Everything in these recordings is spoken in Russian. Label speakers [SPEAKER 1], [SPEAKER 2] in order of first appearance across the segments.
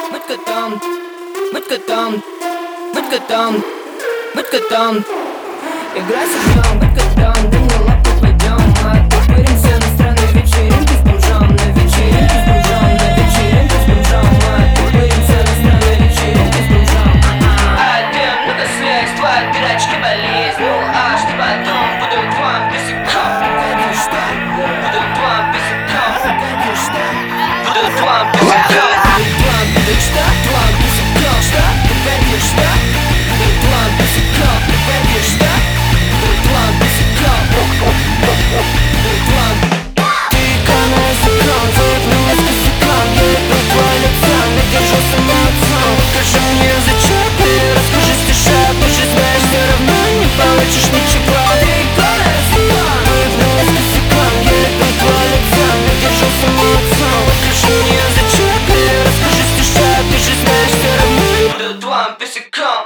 [SPEAKER 1] быть котом. Играй с огнем, быть котом, да не лапу пойдем. Мы отпыримся на странной вечеринке с бомжом. На вечеринке с бомжом, на вечеринке с бомжом. Мы отпыримся на странной вечеринке с бомжом. Один, ну-ка слезь, твоя пирачки болезнь. Ну аж ты потом буду твоим писяком. Буду твоим писяком. Буду твоим писяком. Буду что? Твоим писяком. Что? Теперь ты что? Буду твоим писяком. Теперь ты что? Буду твоим писяком. Буду твоим. Ты канал языком, заебнула с косяком. Я иду твой лицом, я держу самооцом. Покажи мне зачем ты, расскажи стишок. Ты же знаешь, все равно не получишь ничего. Ты канал языком, заебнула с косяком. Я иду твой лицом, я держу самооцом. Покажи мне зачем ты, расскажи стишок. Ты же знаешь, все равно не буду твоим писяком.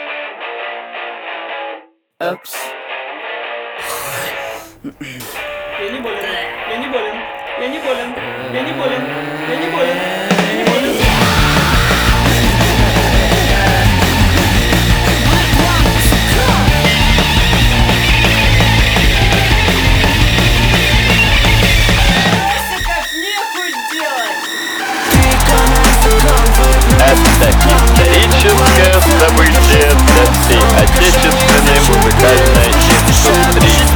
[SPEAKER 1] Опс.
[SPEAKER 2] Я не болен, я не болен, я не болен, я не болен, я не болен, я не болен. Как нехуй делать.
[SPEAKER 3] Это историческое событие для всей отечественной музыкальной индустрии.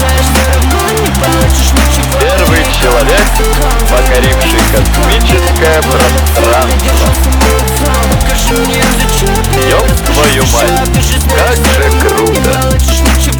[SPEAKER 3] Первый человек, покоривший космическое пространство. Ёб твою мать, как же круто!